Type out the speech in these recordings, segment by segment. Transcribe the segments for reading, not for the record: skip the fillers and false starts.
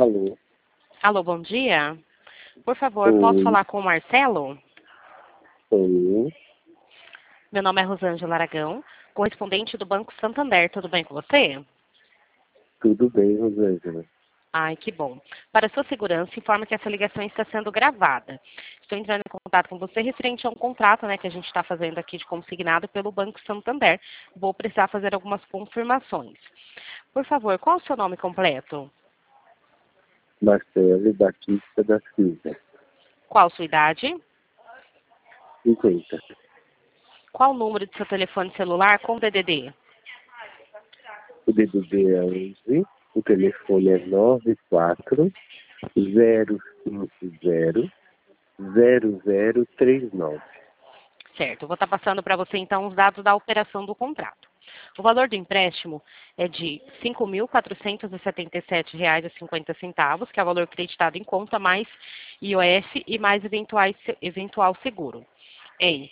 Alô? Alô, bom dia. Por favor, posso Oi. falar com o Marcelo? Oi. Meu nome é Rosângela Aragão, correspondente do Banco Santander. Tudo bem com você? Tudo bem, Rosângela? Ai, que bom. Para sua segurança, informo que essa ligação está sendo gravada. Estou entrando em contato com você referente a um contrato, que a gente está fazendo aqui de consignado pelo Banco Santander. Vou precisar fazer algumas confirmações. Por favor, qual o seu nome completo? Marcelo Batista da Silva. Qual a sua idade? 50. Qual o número de seu telefone celular com DDD? O DDD é 11. O telefone é 94 050 0039. Certo, eu vou estar passando para você então os dados da operação do contrato. O valor do empréstimo é de R$ 5.477,50, que é o valor creditado em conta, mais IOF e mais eventual seguro, em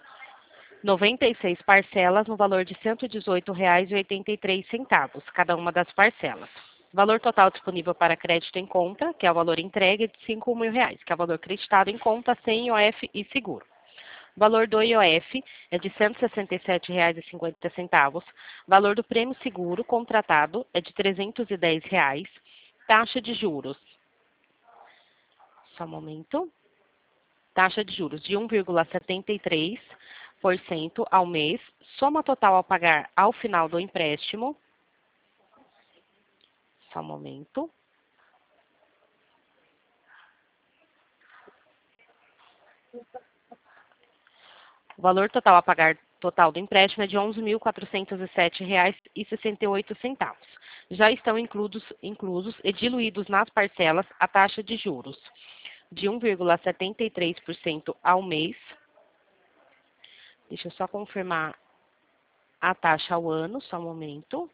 96 parcelas no valor de R$ 118,83, cada uma das parcelas. Valor total disponível para crédito em conta, que é o valor entregue, é de R$ 5.000, que é o valor creditado em conta sem IOF e seguro. O valor do IOF é de R$ 167,50. Valor do prêmio seguro contratado é de R$ 310. Taxa de juros. Só um momento. Taxa de juros de 1,73% ao mês. Soma total a pagar ao final do empréstimo. Só um momento. O valor total a pagar total do empréstimo é de R$ 11.407,68. Já estão inclusos e diluídos nas parcelas a taxa de juros de 1,73% ao mês. Deixa eu só confirmar a taxa ao ano, só um momento.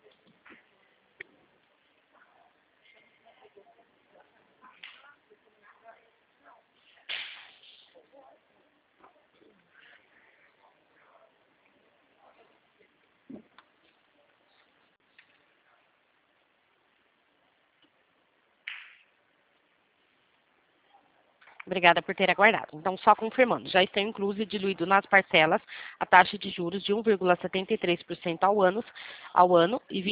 Obrigada por ter aguardado. Então, só confirmando, já estão inclusos e diluídos nas parcelas a taxa de juros de 1,73% ao ano e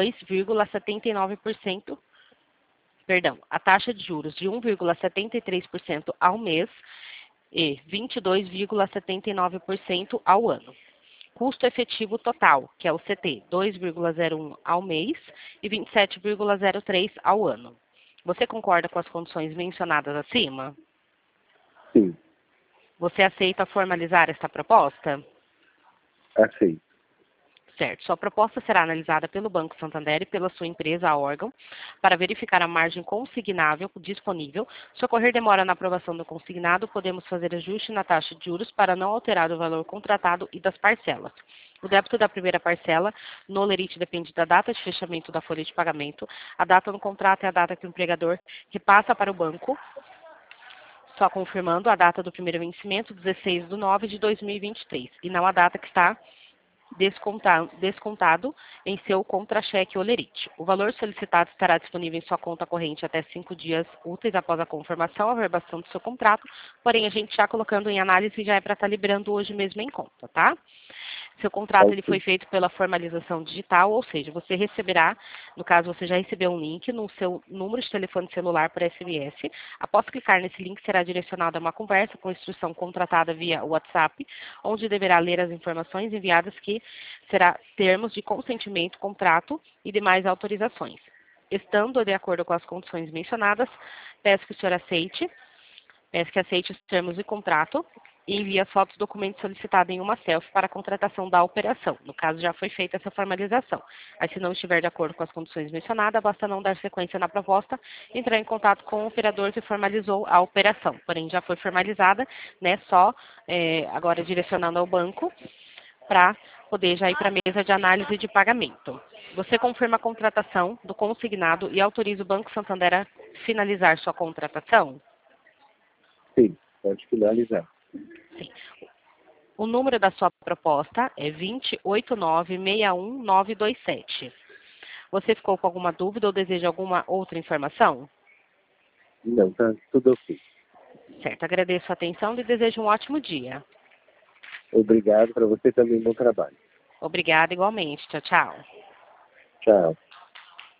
22,79%, perdão, a taxa de juros de 1,73% ao mês e 22,79% ao ano. Custo efetivo total, que é o CT, 2,01 ao mês e 27,03 ao ano. Você concorda com as condições mencionadas acima? Sim, Você aceita formalizar esta proposta? aceito. Certo. Sua proposta será analisada pelo Banco Santander e pela sua empresa, a órgão, para verificar a margem consignável disponível. Se ocorrer demora na aprovação do consignado, podemos fazer ajuste na taxa de juros para não alterar o valor contratado e das parcelas. O débito da primeira parcela no Olerite depende da data de fechamento da folha de pagamento. A data no contrato é a data que o empregador repassa para o banco. Só confirmando a data do primeiro vencimento, 16/9/2023, e não a data que está descontado em seu contra-cheque Olerite. O valor solicitado estará disponível em sua conta corrente até 5 dias úteis após a confirmação, a averbação do seu contrato, porém a gente já colocando em análise já é para estar liberando hoje mesmo em conta, tá? Seu contrato ele foi feito pela formalização digital, ou seja, você receberá, no caso você já recebeu um link no seu número de telefone celular por SMS. Após clicar nesse link, será direcionado a uma conversa com instrução contratada via WhatsApp, onde deverá ler as informações enviadas que será termos de consentimento, contrato e demais autorizações. Estando de acordo com as condições mencionadas, peço que o senhor aceite. Peço que aceite os termos de contrato e envie as fotos do documento solicitado em uma selfie para a contratação da operação. No caso, já foi feita essa formalização. Aí, se não estiver de acordo com as condições mencionadas, basta não dar sequência na proposta, entrar em contato com o operador que formalizou a operação. Porém, já foi formalizada, só agora direcionando ao banco para poder já ir para a mesa de análise de pagamento. Você confirma a contratação do consignado e autoriza o Banco Santander a finalizar sua contratação? Sim, pode finalizar. Sim. O número da sua proposta é 289-61927. Você ficou com alguma dúvida ou deseja alguma outra informação? Não, tá tudo ok. Certo, agradeço a atenção e desejo um ótimo dia. Obrigado para você também, bom trabalho. Obrigada igualmente. Tchau, tchau. Tchau.